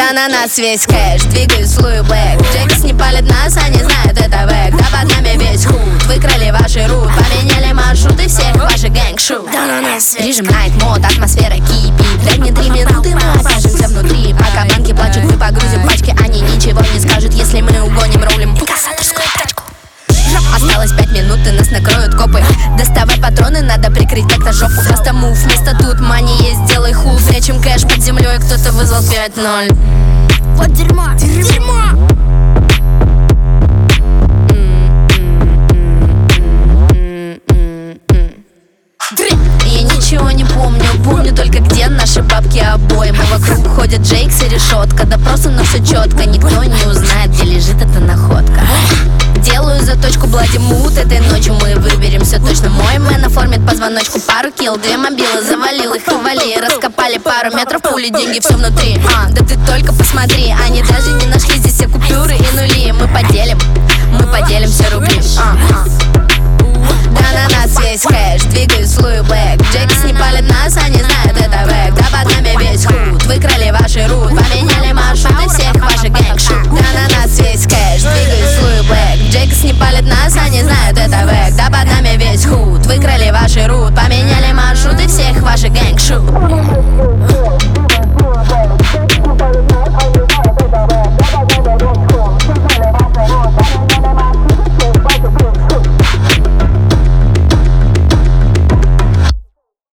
Да на нас весь кэш, двигаюсь в Луи Блэк. Джекс не палит нас, они знают это бэк. Да под нами весь худ, выкрали ваши рут, поменяли маршруты всех ваших гэнг-шут. Да на нас режим найт мод, атмосфера кипит. Дай мне 3 минуты, мы окажемся внутри. Пока банки плачут, мы погрузим пачки, они ничего не скажут, если мы угоним рулем инкассаторскую тачку. Осталось 5 минут и нас накроют копы. Доставай патроны, надо прикрыть как-то жопу. Просто мув, вместо тут мани есть, делай хуй. Прячем кэш под землей, кто-то вызвал 5-0. Вот дерьмо, дерьмо. Я ничего не помню, помню только где наши бабки обоим. И вокруг ходят Джейкс и решетка. Допросы, но все четко, никто не узнает, где лежит эта находка. Делаю заточку Блади Мут, этой ночью мы выберемся точно. Мой мэн оформит по звоночку пару килл, 2 мобилы, завалил их, хвали. Раскопали пару метров, пули, деньги, все внутри. Да ты только посмотри, они даже не нашли здесь все купюры и нули. Мы поделим все рубли. Да на нас весь кэш, двигаюсь в Луи Блэк. Джекс не палит